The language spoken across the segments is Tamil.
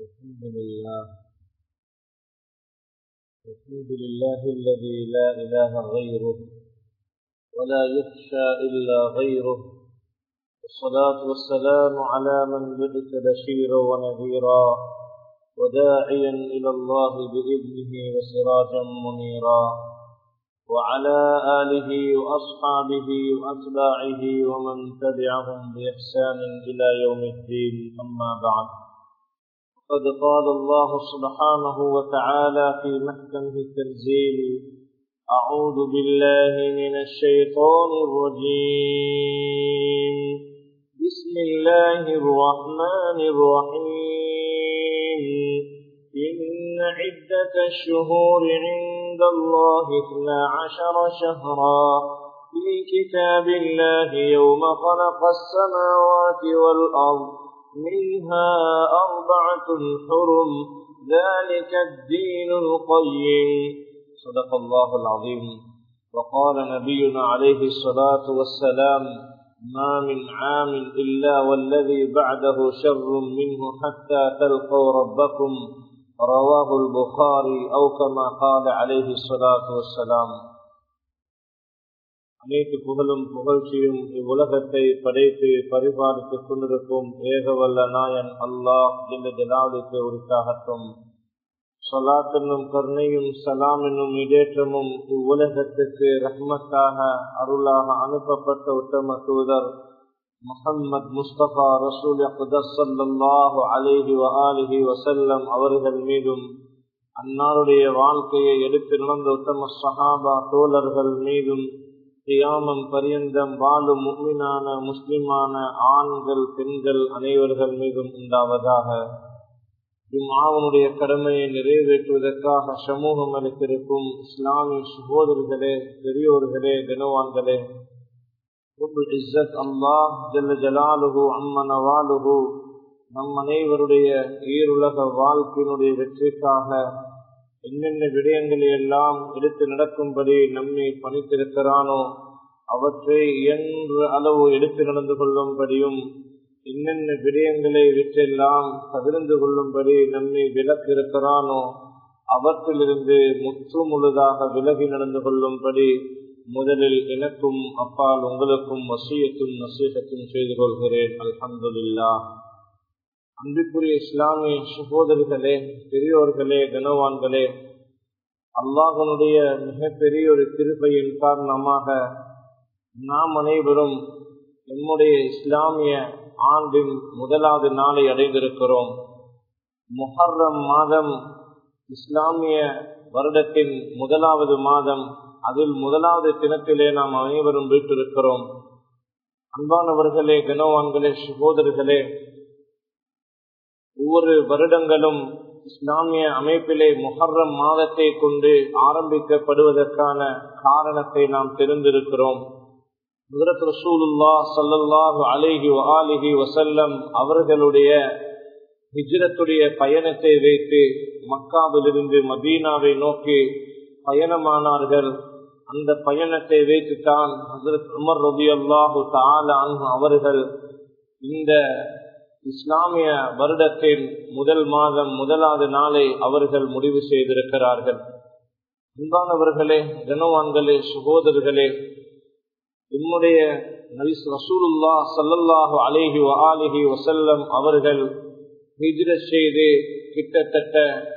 الحمد لله الذي لا إله غيره ولا يخشى إلا غيره، والصلاة والسلام على من بعث بشيرا ونذيرا وداعيا إلى الله بإذنه وسراجا منيرا، وعلى آله وأصحابه وأتباعه ومن تبعهم بإحسان إلى يوم الدين. أما بعد، قد قال الله سبحانه وتعالى في محكمه التنزيل: أعوذ بالله من الشيطان الرجيم، بسم الله الرحمن الرحيم. إن عدة الشهور عند الله 12 شهرا في كتاب الله يوم خلق السماوات والأرض منها 4 حرم ذلك الدين القيم. صدق الله العظيم. وقال نبينا عليه الصلاة والسلام: ما من عام إلا والذي بعده شر منه حتى تلقوا ربكم. رواه البخاري أو كما قال عليه الصلاة والسلام. அனைத்து புகழும் புகழ்ச்சியும் இவ்வுலகத்தை படைத்து பரிபாலித்துக் கொண்டிருக்கும் ஏகவல்ல நாயன் அல்லாஹ் ஜல்ல ஜலாலுஹு உரித்தாகட்டும். ஸலாத் என்னும் கருணையும் சலாம் என்னும் இடேற்றமும் இவ்வுலகத்துக்கு ரஹ்மத்தாக அருளாக அனுப்பப்பட்ட உத்தம தூதர் முஹம்மது முஸ்தபா ரசூல் அக்தஸ் ஸல்லல்லாஹு அலைஹி வஆலிஹி வஸல்லம் அவர்கள் மீதும், அன்னாருடைய வாழ்க்கையை எடுத்து நடந்த உத்தம ஸஹாபா தோழர்கள் மீதும், கியாமம் பரியந்தம் வாழும் முஃமினான முஸ்லிமான ஆண்கள் பெண்கள் அனைவர்கள் மீதும் உண்டாவதாக. ஜும்ஆவுடைய கடமையை நிறைவேற்றுவதற்காக சமூகம் அளித்திருக்கும் இஸ்லாமிய சகோதரர்களே, பெரியோர்களே, கனவான்களே, ரப்புல் இஸ்ஸத் அல்லாஹ் ஜல்ல ஜலாலுஹு அம்ம நவாலுஹு நம் அனைவருடைய ஈருலக வாழ்க்கையினுடைய வெற்றிக்காக என்னென்ன விடயங்களை எல்லாம் எடுத்து நடக்கும்படி நம்மை பணித்திருக்கிறானோ அவற்றை இயன்ற அளவு எடுத்து நடந்து கொள்ளும்படியும், என்னென்ன விடயங்களை விற்றெல்லாம் தவிர்ந்து கொள்ளும்படி நம்மை விலக்கிருக்கிறானோ அவற்றிலிருந்து முற்று முழுதாக விலகி நடந்து கொள்ளும்படி முதலில் எனக்கும் அப்பால் உங்களுக்கும் வசியத்தும் நசீஹத்தும் செய்து கொள்கிறேன். அல்ஹம்துலில்லாஹ். அன்பிற்குரிய இஸ்லாமிய சகோதரர்களே, பெரியோர்களே, கனவான்களே, அல்லாஹ்வுடைய மிகப்பெரிய ஒரு கிருபையின் காரணமாக நாம் அனைவரும் நம்முடைய இஸ்லாமிய ஆண்டின் முதலாவது நாளை அடைந்திருக்கிறோம். முஹர்ரம் மாதம் இஸ்லாமிய வருடத்தின் முதலாவது மாதம். அதில் முதலாவது தினத்திலே நாம் அனைவரும் வீட்டிருக்கிறோம். அன்பானவர்களே, கனவான்களே, சகோதரர்களே, ஒவ்வொரு வருடங்களும் இஸ்லாமிய அமைப்பிலே முஹர்ரம் மாதத்தை கொண்டு ஆரம்பிக்கப்படுவதற்கான காரணத்தை நாம் தெரிந்திருக்கிறோம். ஹஜ்ரத் ரசூலுல்லாஹ் ஸல்லல்லாஹு அலைஹி வஆலிஹி வஸல்லம் அவர்களுடைய ஹிஜ்ரத்துடைய பயணத்தை வைத்து மக்காவிலிருந்து மதீனாவை நோக்கி பயணமானார்கள். அந்த பயணத்தை வைத்துத்தான் ஹஜ்ரத் உமர் ரலியல்லாஹு தஆலா அன்ஹு அவர்கள் இந்த இஸ்லாமிய வருடத்தின் முதல் மாதம் முதலாவது நாளை அவர்கள் முடிவு செய்திருக்கிறார்கள். அன்பானவர்களே, கனவான்களே, சகோதரர்களே, நம்முடைய நபி ரசூலுல்லாஹ் ஸல்லல்லாஹு அலைஹி வஆலிஹி வஸல்லம் அவர்கள் ஹிஜ்ரத் செய்து கிட்டத்தட்ட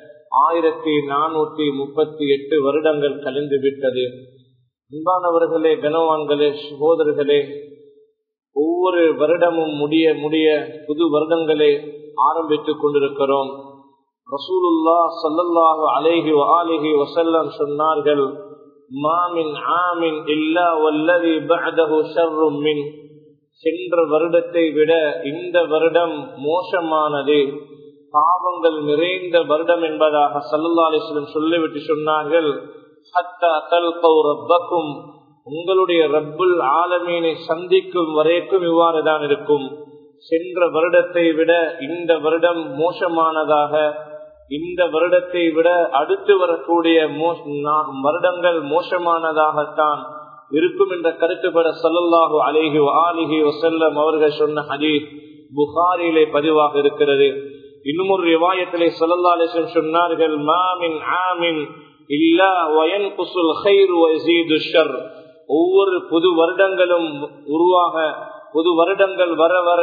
1438 வருடங்கள் கழிந்து விட்டது. அன்பானவர்களே, கனவான்களே, சகோதரர்களே, ஒவ்வொரு வருடமும் முடிய முடிய புது வருடங்களை ஆரம்பித்துக் கொண்டிருக்கிறோம். ரசூலுல்லாஹ் ஸல்லல்லாஹு அலைஹி வஆலிஹி வஸல்லம் சொன்னார்கள்: மா மின் ஆமின் இல்லா வல்லதி பஅதஹு ஷர்ரும் மின். சென்ற வருடத்தை விட இந்த வருடம் மோசமானது, பாவங்கள் நிறைந்த வருடம் என்பதாக ஸல்லல்லாஹு அலைஹி வஸல்லம் சொல்லிவிட்டு சொன்னார்கள்: ஹத்தா தல்கவு ரப்பக்கும். உங்களுடைய ரப்புல் ஆலமீனை சந்திக்கும் வரைக்கும் இவ்வாறு தான் இருக்கும். சென்ற வருடத்தை விட இந்த வருடம் மோசமானதாக, இந்த வருடத்தை விட அடுத்து வரக்கூடிய வருடங்கள் மோசமானதாகத்தான் இருக்கும் என்ற கருத்துப்பட ஸல்லல்லாஹு அலைஹி வஆலிஹி வஸல்லம் அவர்கள் சொன்ன ஹதீஸ் புகாரியிலே பதிவாக இருக்கிறது. இன்னும் ஒரு ரிவாயத்திலே ஸல்லல்லாஹு அலைஹி வஸல்லம் சொன்னார்கள், மா மின் ஆமின் இல்லா வயன்குசுல் கைர் வயஸீது ஷர். ஒவ்வொரு புது வருடங்களும் உருவாக, புது வருடங்கள் வர வர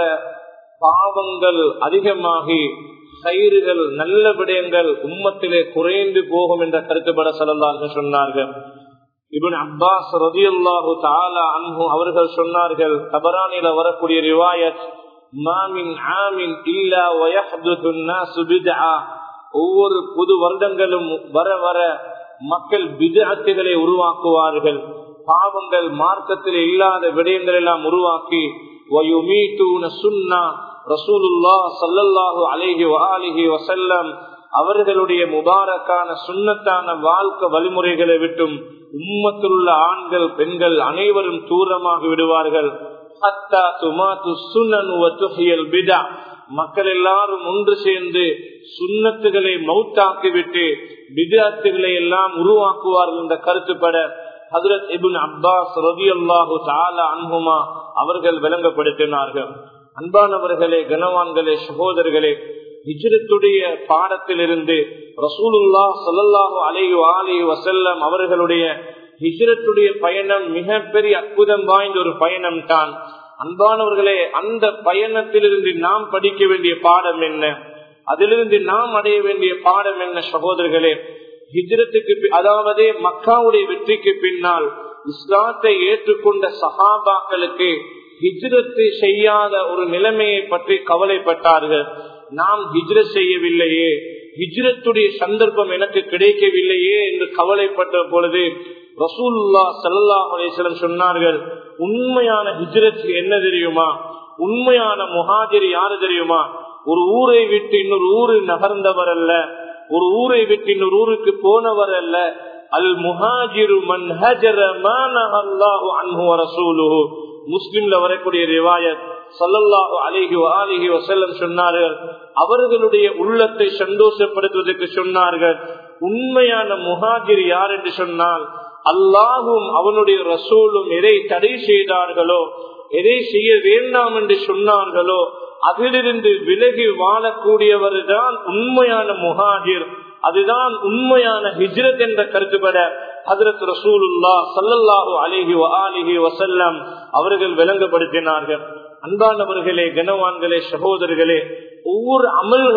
பாவங்கள் அதிகமாகி கைறுகள் நல்ல விடயங்கள் உம்மத்திலே குறைந்து போகும் என்ற கருத்துப்பட ஸல்லல்லாஹு சொன்னார்கள். இப்னு அப்பாஸ் ரலியல்லாஹு தஆலா அன்ஹு அவர்கள் சொன்னார்கள், தபரானில வரக்கூடிய ரிவாயத், மா மின் ஆமின் இல்லா வயஹ்துது الناس பித்ஆ. ஒவ்வொரு புது வருடங்களும் வர வர மக்கள் பித்அத்துகளை உருவாக்குவார்கள், பாவங்கள் மார்க்கத்தில் இல்லாத விடயங்கள் எல்லாம் உருவாக்கி வயுமீதுன சுன்னா. ரசூலுல்லாஹ் ஸல்லல்லாஹு அலைஹி வஆலிஹி வஸல்லம் அவர்களுடைய முபாரக்கான சுன்னத்தான வாழ்க்கை வழிமுறைகளை விட்டும் உம்மத்தில் உள்ள ஆண்கள் பெண்கள் அனைவரும் தூரமாகி விடுவார்கள். ஹத்தா துமாது சுனன் வ துஹியல் பிதா. மக்கள் எல்லாரும் ஒன்று சேர்ந்து சுன்னத்துகளை மௌத்தாக்கிவிட்டு பித்அத்துகளை எல்லாம் உருவாக்குவார்கள் என்ற கருத்துப்பட ஹஜ்ரத் இப்னு அப்பாஸ் ரலியல்லாஹு தஆலா அன்ஹுமா அவர்கள் விளங்கப்படுத்தினார்கள். அன்பானவர்களே, கனவான்களே, சகோதரர்களே, ஹிஜ்ரத்துடைய பாடத்திலிருந்து ரசூலுல்லாஹ் ஸல்லல்லாஹு அலைஹி வஸல்லம் அவர்களுடைய ஹிஜ்ரத்துடைய பயணம் மிகப்பெரிய அற்புதம் வாய்ந்த ஒரு பயணம் தான். அன்பானவர்களே, அந்த பயணத்திலிருந்து நாம் படிக்க வேண்டிய பாடம் என்ன, அதிலிருந்து நாம் அடைய வேண்டிய பாடம் என்ன? சகோதரர்களே, ஹிஜ்ரத்துக்கு அதாவது மக்காவுடைய வெற்றிக்கு பின்னால் இஸ்லாத்தை ஏற்றுக்கொண்ட சஹாபாக்களுக்கு ஹிஜ்ரத்து செய்யாத ஒரு நிலைமையை பற்றி கவலைப்பட்டார்கள். நாம் ஹிஜ்ரத் செய்யவில்லையே, ஹிஜ்ரத்துடைய சந்தர்ப்பம் எனக்கு கிடைக்கவில்லையே என்று கவலைப்பட்ட பொழுது ரசூலுல்லாஹ் ஸல்லல்லாஹு அலைஹி வஸல்லம் சொன்னார்கள், உண்மையான ஹிஜ்ரத் என்ன தெரியுமா? உண்மையான முஹாஜிர் யாரு தெரியுமா? ஒரு ஊரை விட்டு இன்னொரு ஊரு நகர்ந்தவர் அல்ல, ஒரு ஊரை விட்டு இன்னொரு ஊருக்கு போனவர் அல்ல. அல் முஹாஜிரு மன் ஹஜர மா நஹல்லாஹு அன்ஹு வ ரசூலுஹு. முஸ்லிம்ல வரக்கூடிய ரிவாயத், ஸல்லல்லாஹு அலைஹி வஸல்லம் சொன்னார்கள், அவர்களுடைய உள்ளத்தை சந்தோஷப்படுத்துவதற்கு சொன்னார்கள், உண்மையான முஹாஜிர் யார் என்று சொன்னால், அல்லாஹும் அவனுடைய ரசூலும் எதை தடை செய்தார்களோ, எதை செய்ய வேண்டாம் என்று சொன்னார்களோ அதிலிருந்து விலகி வாழக்கூடியவர் தான் உண்மையான முஹாஜிர், அதுதான் உண்மையான ஹிஜ்ரத் என்ற கருத்துப்பட ஹஜ்ரத் ரசூலுல்லாஹ் ஸல்லல்லாஹு அலைஹி வஸல்லம் அவர்கள் விளங்கப்படுத்தினார்கள். அன்பானவர்களே, கனவான்களே, சகோதரர்களே, ஒவ்வொரு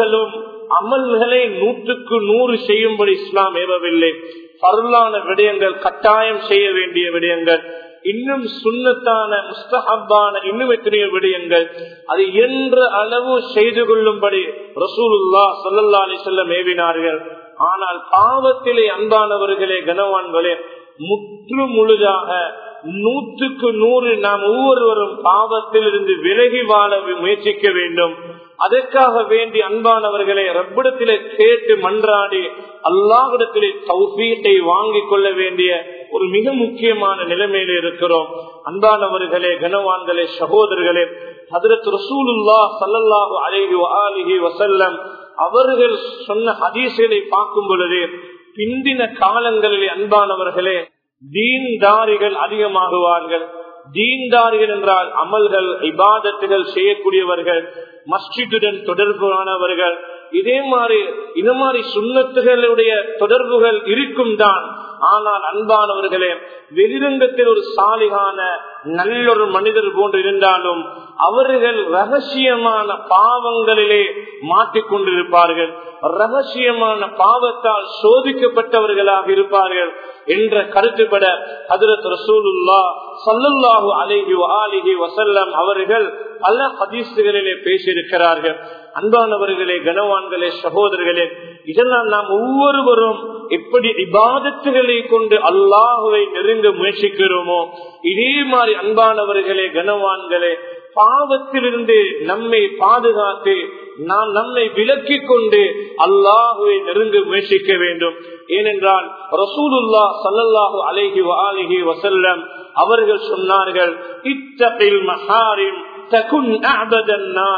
அமல்களை 100க்கு 100 செய்யும்படி இஸ்லாம் ஏவவில்லை. பரலான விடயங்கள், கட்டாயம் செய்ய வேண்டிய விடயங்கள், இன்னும் சுன்னத்தான முஸ்தஹப்பான இன்னும் எத்தனையோ விடயங்கள், அது என்ற அளவு செய்து கொள்ளும்படி ரசூலுல்லாஹ் ஸல்லல்லாஹு அலைஹி வஸல்லம் ஏவினார்கள். ஆனால் பாவத்திலே அன்பானவர்களே, கனவான்களே, முற்று முழுதாக 100க்கு 100 நாம் ஒவ்வொருவரும் பாவத்தில் இருந்து விலகி வாழ முயற்சிக்க வேண்டும். அதற்காக வேண்டி அன்பானவர்களை ரப்பிடத்திலே கேட்டு மன்றாடி அல்லாஹ்விடத்திலே தௌஃபீகை வாங்கிக் கொள்ள வேண்டிய ஒரு மிக முக்கியமான நிலைமையில இருக்கிறோம். அன்பானவர்களே, கனவான்களே, சகோதரர்களே, ஹஜ்ரத் ரசூலுல்லாஹ் ஸல்லல்லாஹு அலைஹி வஸல்லம் அவர்கள் சொன்ன ஹதீஸ்களை பார்க்கும் பொழுது பிந்தின காலங்களிலே அன்பானவர்களே தீன்தாரிகள் அதிகமாகுவார்கள். தீன்தாரிகள் என்றால் அமல்கள் இபாதத்துகள் செய்யக்கூடியவர்கள், மஸ்ஜிதுடன் தொடர்பானவர்கள், இதே மாதிரி சுன்னத்துகளுடைய தொடர்புகள் இருக்கும் தான். ஆனால் அன்பானவர்களே, வெளிரங்கத்தில் ஒரு சாலிகான நல்லொரு மனிதர் போன்று இருந்தாலும் அவர்கள் ரகசியமான பாவங்களிலே மாட்டிக்கொண்டிருப்பார்கள், ரகசியமான பாவத்தால் சோதிக்கப்பட்டவர்களாக இருப்பார்கள் என்ற கருத்துப்பட ஹஜ்ரத் ரசூலுல்லாஹ் ஸல்லல்லாஹு அலைஹி வஸல்லம் அவர்கள் பல ஹதீஸ்களிலே பேசியிருக்கிறார்கள். அன்பானவர்களே, கனவான்களே, சகோதரர்களே, இதெல்லாம் நாம் ஒவ்வொருவரும் எப்படி இபாதத்துகளை கொண்டு அல்லாஹுவை நெருங்க முயற்சிக்கிறோமோ இதே மாதிரி அன்பானவர்களே, கனவான்களே, பாவத்திலிருந்து நம்மை பாதுகாத்து நாம் நம்மை விலக்கிக் கொண்டு அல்லாஹுவை நெருங்க முயற்சிக்க வேண்டும். ஏனென்றால் ரசூலுல்லாஹ் ஸல்லல்லாஹு அலைஹி வஸல்லம் அவர்கள் சொன்னார்கள், இத்தகில் மஹாரிம் தகுன் அஅபதன் நாஸ்.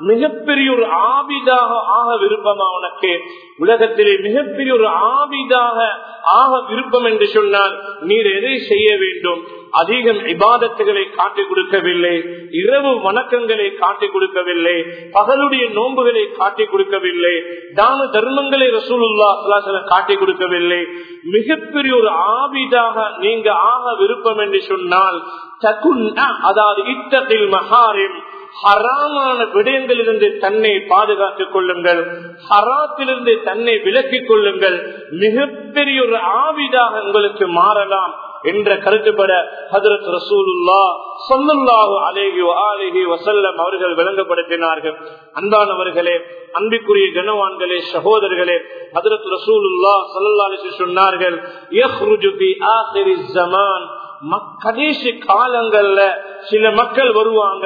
மிகப்பெரிய ஒரு ஆபிதாக ஆக விருப்பமா உனக்கு? உலகத்திலே மிகப்பெரிய ஒரு ஆபிதாக ஆக விருப்பம் என்று சொன்னால் நீர் எதை செய்ய வேண்டும்? அதிகம் இபாதத்துகளை காட்டிக் கொடுக்கவில்லை, இரவு வணக்கங்களை காட்டிக் கொடுக்கவில்லை, பகலுடைய நோன்புகளை காட்டிக் கொடுக்கவில்லை, தான தர்மங்களை ரசூலுல்லாஹ் ஸல்லல்லாஹு அலைஹி வஸல்லம் காட்டிக் கொடுக்கவில்லை. மிகப்பெரிய ஒரு ஆபிதாக நீங்க ஆக விருப்பம் என்று சொன்னால் அதாவது இத்தகில் மஹாரிம், ஹராமான விடயங்களிலிருந்து தன்னை பாதுகாத்துக் கொள்ளுங்கள், ஹராத்திலிருந்து தன்னை விலக்கிக் கொள்ளுங்கள். மிகப்பெரிய ஒரு ஆவிதாக உங்களுக்கு மாறலாம் என்ற கருத்துப்பட ஹஜ்ரத் ரசூலுல்லாஹ் ஸல்லல்லாஹு அலைஹி வஸல்லம் அவர்கள் விளங்கப்படுத்தினார்கள். அன்பானவர்களே, அன்பிற்குரிய கனவான்களே, சகோதரர்களே, ஹஜ்ரத் ரசூலுல்லாஹ் ஸல்லல்லாஹு அலைஹி வஸல்லம் சொன்னார்கள், யக்ருஜு ஃபி ஆகிரிஸ் ஸமான், கடைசி காலங்கள்ல சில மக்கள் வருவாங்க,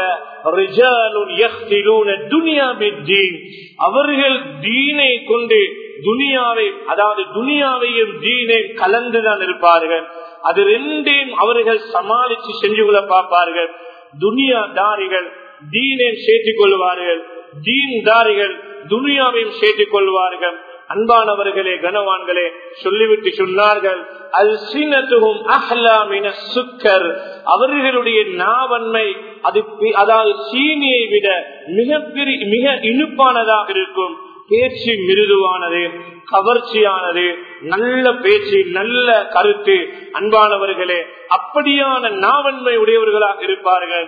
அவர்கள் தீனை கொண்டு துனியாவை, அதாவது துனியாவையும் தீனை கலந்துதான் இருப்பார்கள். அது ரெண்டையும் அவர்கள் சமாளித்து செஞ்சு கொள்ள பார்ப்பார்கள். துனியாதாரிகள் தீனையும் சேர்த்துக் கொள்வார்கள், தீன்தாரிகள் துனியாவையும் சேர்த்துக் கொள்வார்கள். அன்பானவர்களே, கனவான்களே, சொல்லிவிட்டு சொன்னார்கள், அல்சினத்துஹும் அஹ்லா மின சுக்கர், அவர்களுடைய நாவன்மை அதாவது சீனியை விட மிக இனிப்பானதாக இருக்கும். பேச்சு மிருதுவானது, கவர்ச்சியானது, நல்ல பேச்சு, நல்ல கருத்து. அன்பானவர்களே, அப்படியான நாவன்மை உடையவர்களாக இருப்பார்கள்.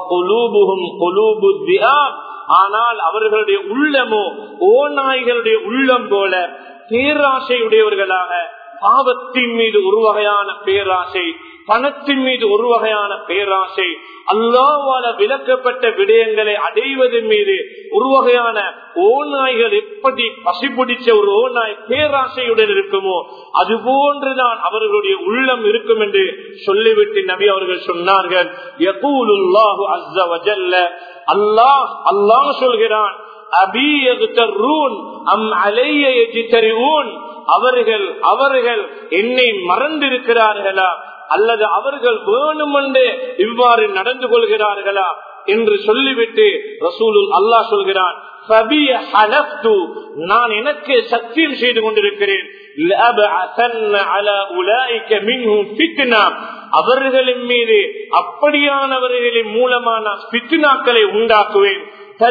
ஆனால் அவர்களுடைய உள்ளமோ ஓநாய்களுடைய உள்ளம் போல பேராசையுடையவர்களாக, பாவத்தின் மீது ஒரு வகையான பேராசை, பணத்தின் மீது ஒரு வகையான பேராசை, அல்லாஹ்வால விலக்கப்பட்ட விடயங்களை அடைவதன் மீது ஒரு வகையான ஓநாய்கள் எப்படி பசிபிடிச்ச ஒரு ஓநாய் பேராசையுடன் இருக்குமோ அது போன்றுதான் அவர்களுடைய உள்ளம் இருக்கும் என்று சொல்லிவிட்டு நபி அவர்கள் சொன்னார்கள், யகூலுல்லாஹு அஸ்ஸ வஜல்ல, அல்லாஹ் சொல்கிறான், அபி யக்தரூன் அம் அலைய யஜ்தரிஊன், அவர்கள் என்னை மறந்திருக்கிறார்களா அல்லது அவர்கள் வேணுமென்றே இவ்வாறு நடந்து கொள்கிறார்களா என்று சொல்லிவிட்டு அல்லாஹ் சொல்கிறான், நான் எனக்கு சத்தியம் செய்து கொண்டிருக்கிறேன், அவர்களின் மீது அப்படியானவர்களின் மூலமான ஃபித்னாக்களை உண்டாக்குவேன்.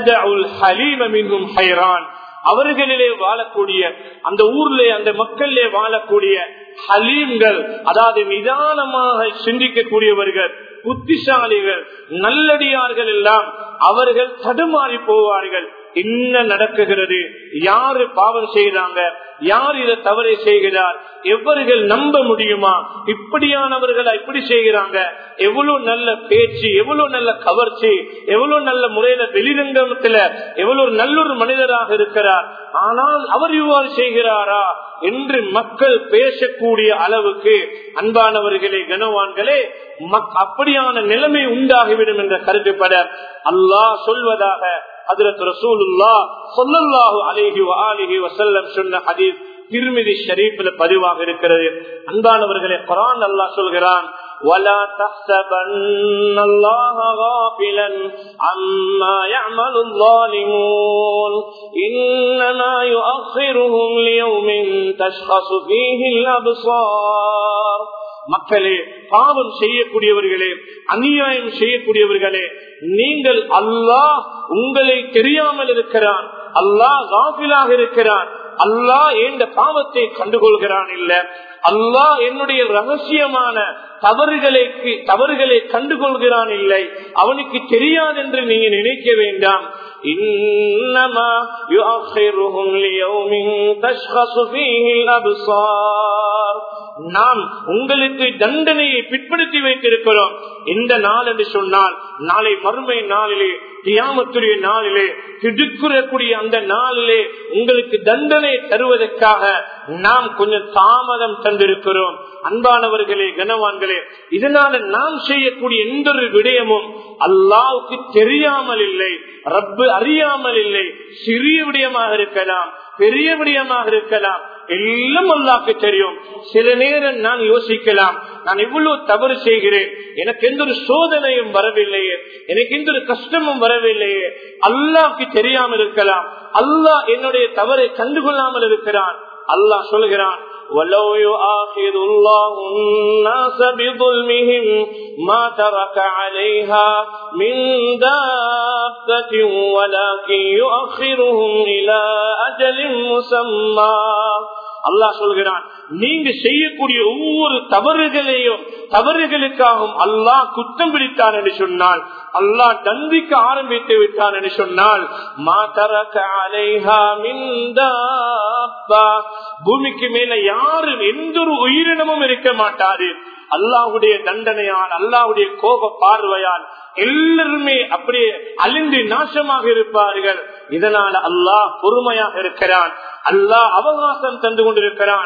அவர்களிலே வாழக்கூடிய அந்த ஊர்ல அந்த மக்களிலே வாழக்கூடிய ஹலீம்கள், அதாவது நிதானமாக சிந்திக்கக்கூடியவர்கள், புத்திசாலிகள், நல்லடியார்கள் எல்லாம் அவர்கள் தடுமாறி போவார்கள். என்ன நடக்குகிறது, யாரு பாவம் செய்யறாங்க, யார் இதை தவறை செய்கிறார், எவர்கள் நம்ப முடியுமா, இப்படியானவர்கள் இப்படி செய்கிறாங்க, எவ்வளவு நல்ல பேச்சு, எவ்வளவு நல்ல கவர்ச்சி, எவ்வளவு நல்ல முறையில வெளிரங்கத்துல எவ்வளவு நல்லொரு மனிதராக இருக்கிறார், ஆனால் அவர் இவ்வாறு செய்கிறாரா என்று மக்கள் பேசக்கூடிய அளவுக்கு அன்பானவர்களே, கனவான்களே, அப்படியான நிலைமை உண்டாகிவிடும் என்ற கருத்துப்பட அல்லாஹ் சொல்வதாக ஹஜ்ரத் ரசூலுல்லாஹ் ஸல்லல்லாஹு அலைஹி வஸல்லம் சொன்ன ஹதீஸ் திர்மிதி ஷரீஃப்ல பதிவாக இருக்கிறது. அன்பானவர்களே, குர்ஆன் அல்லாஹ் சொல்கிறான், وَلَا تَحْسَبَنَّ اللَّهَ غَافِلًا عَمَّا يَعْمَلُ الظَّالِمُونَ إِنَّمَا يُؤَخِّرُهُمْ لِيَوْمٍ تَشْخَصُ فِيهِ الْأَبْصَارُ. மக்களே, பாவம் செய்யக்கூடியவர்களே, அநியாயம் செய்யக்கூடியவர்களே, நீங்கள் அல்லாஹ் உங்களை தெரியாமல் இருக்கிறான், அல்லாஹ் காஃபிலாக இருக்கிறான், அல்லாஹ் எந்த பாவத்தை கண்டுகொள்கிறான் இல்ல, அல்லாஹ் என்னுடைய ரகசியமான தவறுகளை கண்டுகொள்கிறான் இல்லை, அவனுக்கு தெரியாது என்று நீங்க நினைக்க வேண்டாம். இன்னமா யுஅخிருஹும் லியௌமின் தஷ்கஸு ஃபீஹில் அப்சார். நாம் உங்களுக்கு தண்டனையை பிற்படுத்தி வைத்திருக்கிறோம். இந்த நாள் என்று சொன்னால் நாளை மறுமை நாளிலே, கியாமத்துடைய நாளிலே, திடுக்குறக்கூடிய அந்த நாளிலே உங்களுக்கு தண்டனை தருவதற்காக நாம் கொஞ்சம் தாமதம் தந்திருக்கிறோம். அன்பானவர்களே, கனவான்களே, இதனால நாம் செய்யக்கூடிய எந்த ஒரு விடயமும் அல்லாஹ்வுக்கு தெரியாமல் இல்லை, ரப்பு அறியாமல் இல்லை. சிறிய விடயமாக இருக்கலாம், பெரிய விடயமாக இருக்கலாம், எல்லாம் அல்லாஹ்வுக்கு தெரியும். சில நேரம் நான் யோசிக்கலாம், நான் இவ்வளவு தவறு செய்கிறேன், எனக்கு எந்த ஒரு சோதனையும் வரவில்லையே, எனக்கு எந்த ஒரு கஷ்டமும் வரவில்லையே, அல்லாஹ்க்கு தெரியாமல் இருக்கலாம், அல்லாஹ் என்னுடைய தவறை கண்டுகொள்ளாமல் இருக்கிறான். அல்லாஹ் சொல்கிறான், وَلَوْ يُؤَاخِذُ اللَّهُ النَّاسَ بِظُلْمِهِمْ مَا تَرَكَ عَلَيْهَا مِنْ دَابَّةٍ وَلَكِنْ يُؤَخِّرُهُمْ إِلَى أَجَلٍ مُّسَمًّى. அல்லாஹ் சொல்கிறான், நீங்க செய்யக்கூடிய ஒவ்வொரு தவறுகளுக்காகவும் அல்லாஹ் குற்றம் பிடித்தான் என்று சொன்னால், அல்லாஹ் தண்டிக்க ஆரம்பித்து விட்டான் என்று சொன்னால், பூமிக்கு மேல யாரும் எந்த ஒரு உயிரினமும் இருக்க மாட்டாது. அல்லாஹ்வுடைய தண்டனையால், அல்லாஹ்வுடைய கோப பார்வையால் எல்லாருமே அப்படியே அழிந்து நாசமாக இருப்பார்கள். இதனால அல்லாஹ் பொறுமையாக இருக்கிறான், அல்லாஹ் அவகாசம் தந்து கொண்டிருக்கிறான்.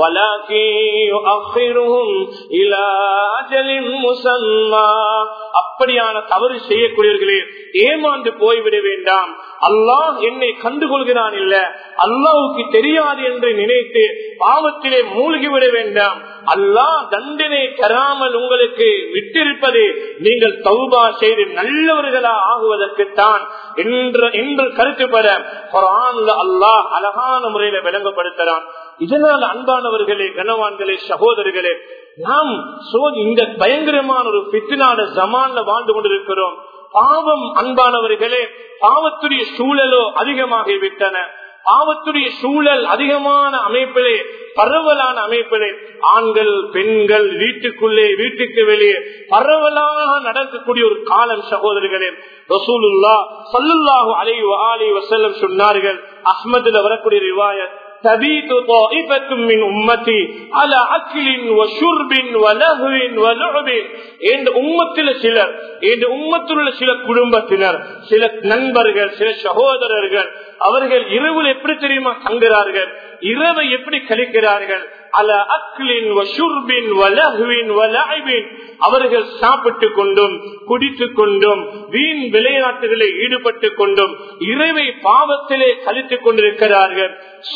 அப்படியான தவறு செய்யக்கூடியவர்களே, ஏமாந்து போய்விட வேண்டாம். அல்லாஹ் என்னை கண்டுகொள்கிறான் இல்ல, அல்லாஹ்வுக்கு தெரியாது என்று நினைத்து பாவத்திலே மூழ்கிவிட வேண்டாம். அல்லாஹ் தண்டனை தராமல் உங்களுக்கு விட்டிருப்பது நீங்கள் தௌபா செய்து நல்லவர்களா ஆகுவதற்குத்தான் என்று கருத்து பெற குர்ஆன்ல அல்லாஹ் அழகான முறையில விளங்கப்படுத்துறான். இதனால் அன்பானவர்களே, கனவான்களே, சகோதரர்களே, நாம் இந்த பயங்கரமான ஒரு ஃபித்னான ஜமான்ல வாழ்ந்து கொண்டிருக்கிறோம். பாவம் அன்பானவர்களே, பாவத்துடைய சூழலோ அதிகமாகிவிட்டன. பாவத்துடைய சூழல் அதிகமான அமைப்பிலே, பரவலான அமைப்பிலே, ஆண்கள் பெண்கள் வீட்டுக்குள்ளே வீட்டுக்கு வெளியே பரவலாக நடக்கக்கூடிய ஒரு காலம் சகோதரர்களே. ரசூலுல்லாஹ் ஸல்லல்லாஹு அலைஹி வஸல்லம் சொன்னார்கள், அஹ்மதுல வரக்கூடிய ரிவாயத், தபீது தாயிஃபத்தும் மின் உம்மத்தி அலா அக்லின் வ ஷுர்பின் வ லஹ்வின் வ லுஅபின். இந்த உம்மத்தில சிலர், இந்த உம்மத்திலுள்ள சில குடும்பத்தினர், சில நண்பர்கள், சில சகோதரர்கள், அவர்கள் இரவில் எப்படி தெரியுமா தங்குகிறார்கள், இரவை எப்படி கழிக்கிறார்கள், அலா அக்லின் வ ஷுர்பின் வ லஹ்வின் வ லஅபின். அவர்கள் சாப்பிட்டுக் கொண்டும் குடித்துக் கொண்டும் வீண் விளையாட்டுகளை ஈடுபட்டுக் கொண்டும் இரவை பாவத்திலே கழித்துக் கொண்டிருக்கிறார்கள்.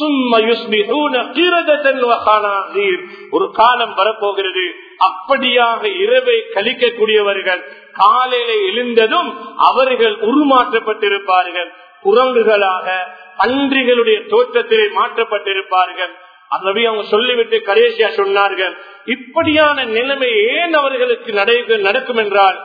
ஒரு காலம் வரப்போகிறது, அப்படியாக இரவை கழிக்கக்கூடியவர்கள் காலையில எழுந்ததும் அவர்கள் உருமாற்றப்பட்டிருப்பார்கள். குரங்குகளாக, பன்றிகளுடைய தோற்றத்திலே மாற்றப்பட்டிருப்பார்கள். நபி அவங்க சொல்லிவிட்டு கடைசியா சொன்னார்கள், இப்படியான நிலைமை ஏன் அவர்களுக்கு நடக்கும் என்றால்,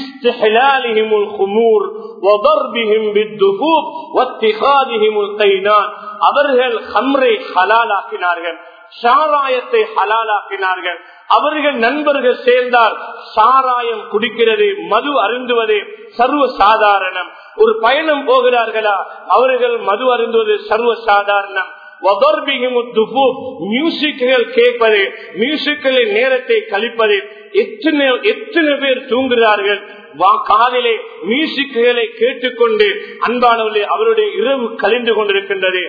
அவர்கள் ஹம்ரை ஹலாலாக்கினார்கள், சாராயத்தை ஹலாலாக்கினார்கள். அவர்கள் நண்பர்கள் சேர்ந்தால் சாராயம் குடிக்கிறது, மது அருந்துவது சர்வ சாதாரணம். ஒரு பயணம் போகிறார்களா, அவர்கள் மது அருந்துவது சர்வ சாதாரணம். மியூசிக்குகள் கேட்பது, மியூசிக்களின் நேரத்தை கழிப்பது. எத்தனை பேர் தூங்குகிறார்கள் காலிலே மியூசிக்குகளை கேட்டுக்கொண்டு. அன்பானவர்களே, அவருடைய இரவு கழிந்து கொண்டிருக்கின்றது.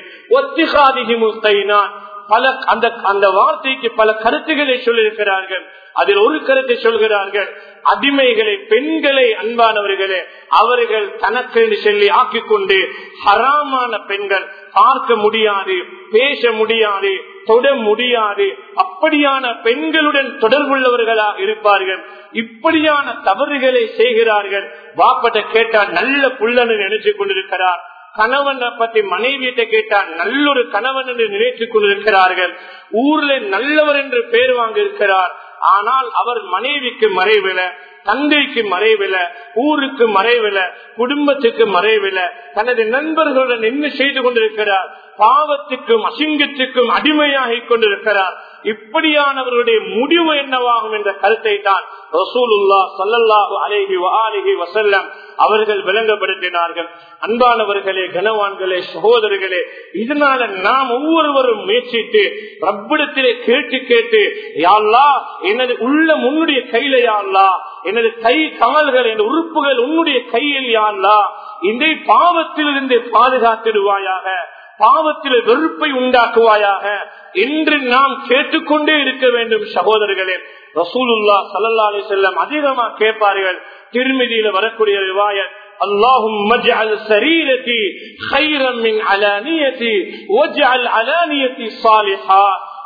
அந்த வார்த்தைக்கு பல கருத்துக்களை சொல்லியிருக்கிறார்கள். அதில் ஒரு கருத்தை சொல்கிறார்கள், அடிமைகளை, பெண்களை, அன்பானவர்களே, அவர்கள் தனக்கு சொல்லி ஆக்கிக் கொண்டு ஹராமான பெண்கள் பார்க்க முடியாது, பேச முடியாது, தொட முடியாது, அப்படியான பெண்களுடன் தொடர்புள்ளவர்களாக இருப்பார்கள். இப்படியான தவறுகளை செய்கிறார்கள். வாப்பட்ட கேட்டால் நல்ல புள்ளன்னு நினைச்சு கொண்டிருக்கிறார், கணவனை பத்தி மனைவியிட்ட கேட்டால் நல்லொரு கணவன் என்று நினைத்துக் கொண்டிருக்கிறார்கள். ஊர்ல நல்லவர் என்று பேர் வாங்க இருக்கிறார், ஆனால் அவர் மனைவிக்கு மறைவில, தந்தைக்கு மறைவில, ஊருக்கு மறைவில, குடும்பத்துக்கு மறைவில, தனது நண்பர்களுடன் என்ன செய்து கொண்டிருக்கிறார், பாவத்துக்கும் அசிங்கத்துக்கும் அடிமையாகிக் கொண்டிருக்கிறார். இப்படியானவர்களுடைய முடிவு என்னவாகும் என்ற கருத்தை தான் ரசூலுல்லாஹ் ஸல்லல்லாஹு அலைஹி வஸல்லம் அவர்கள் விளங்கப்படுத்தினார்கள். அன்பானவர்களே, கனவான்களே, சகோதரர்களே, இதனால நாம் ஒவ்வொருவரும் முயற்சித்து ரப்பிடத்திலே கேட்டு கேட்டு, யா அல்லாஹ், எனது உள்ளம் உன்னுடைய கையில, யா அல்லாஹ், எனது கை கால்கள், என் உறுப்புகள் உன்னுடைய கையில், யா அல்லாஹ், இந்த பாவத்திலிருந்து பாதுகாத்திடுவாயாக, பாவத்தில் வெறுப்பை உண்டாக்குவாயாக என்று நாம் கேட்டுக்கொண்டே இருக்க வேண்டும். சகோதரர்களே, ரசூலுல்லாஹ் ஸல்லல்லாஹு அலைஹி வஸல்லம் அதிகமா கேட்பார்கள். திர்மிதியில வரக்கூடிய ரிவாயத், அல்லாஹும்ம ஜஅல் ஸரீரதி கைரன் மின் அலானியதி வஜஅல் அலானியதி ஸாலிஹா.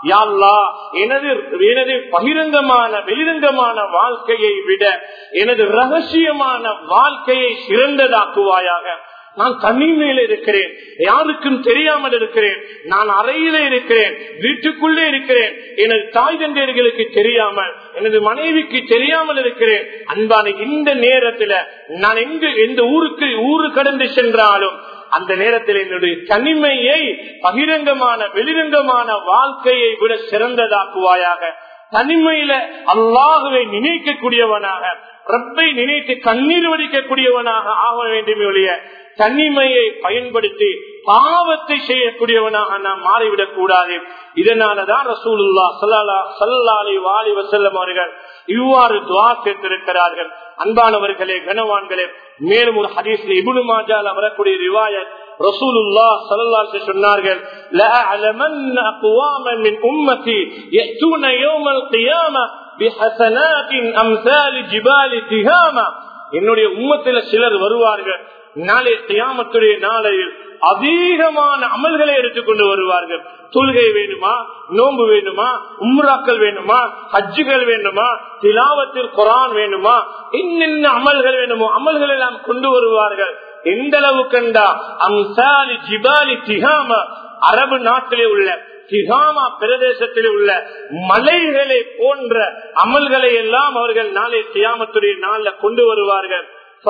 யா அல்லாஹ் எனது பகிரங்கமான வெளிரங்கமான வாழ்க்கையை விட எனது ரகசியமான வாழ்க்கையை சிறந்ததாக்குவாயாக. நான் தனிமையில இருக்கிறேன், யாருக்கும் தெரியாமல் இருக்கிறேன், நான் அறையில இருக்கிறேன், வீட்டுக்குள்ளே இருக்கிறேன், எனது தாய் தந்தையர்களுக்கு தெரியாமல், எனது மனைவிக்கு தெரியாமல் இருக்கிறேன். அன்பான இந்த நேரத்துல நான் எந்த ஊரு கடந்து சென்றாலும் அந்த நேரத்தில் என்னுடைய தனிமையை பகிரங்கமான வெளிரங்கமான வாழ்க்கையை விட சிறந்ததாக்குவாயாக. தனிமையில அல்லாஹுவை நினைக்கக்கூடியவனாக, ரப்பை நினைத்து கண்ணீர் வடிக்கக்கூடியவனாக ஆக வேண்டுமே ஒழிய தனிமையை பயன்படுத்தி பாவத்தை செய்யக்கூடியவனாக நாம் மாறிவிடக் கூடாது. இதனாலதான் ரசூலுல்லாஹ் ஸல்லல்லாஹு அலைஹி வஸல்லம் அவர்கள் இவ்வாறு துஆ கேட்டிருக்கிறார்கள். அன்பானவர்களே, கனவான்களே, மேலும் ஒரு ஹதீஸ்ல இப்னு மாஜால வரக்கூடிய ரிவாயத் ரசூலுல்லாஹ் ஸல்லல்லாஹு அலைஹி வஸல்லம் சொன்னார்கள், லா அலமன்ன அக்வாமன் மின் உம்மத்தி யஅதூன யௌமல் கியாம பிஹஸனாத்தின் அம்சாலி ஜிபாலி திஹாமா. என்னுடைய உம்மத்தில சிலர் வருவார்கள், நாளை கியாமத்துடைய நாளையில் அதிகமான அமல்களை எடுத்துக்கொண்டு வருவார்கள். தொழுகை வேணுமா, நோன்பு வேணுமா, உம்ராக்கள் வேணுமா, ஹஜ்ஜுகள் வேணுமா, திலாவத்தில் குர்ஆன் வேணுமா, இன்னென்ன அமல்கள் வேணுமோ அமல்கள் எல்லாம் கொண்டு வருவார்கள். எந்த அளவு கண்டா அம்சாலி ஜிபாலி திஹாமா, அரபு நாட்டிலே உள்ள திஹாமா பிரதேசத்தில் உள்ள மலைகளை போன்ற அமல்களை எல்லாம் அவர்கள் நாளை கியாமத்துடைய நாள்ல கொண்டு வருவார்கள்.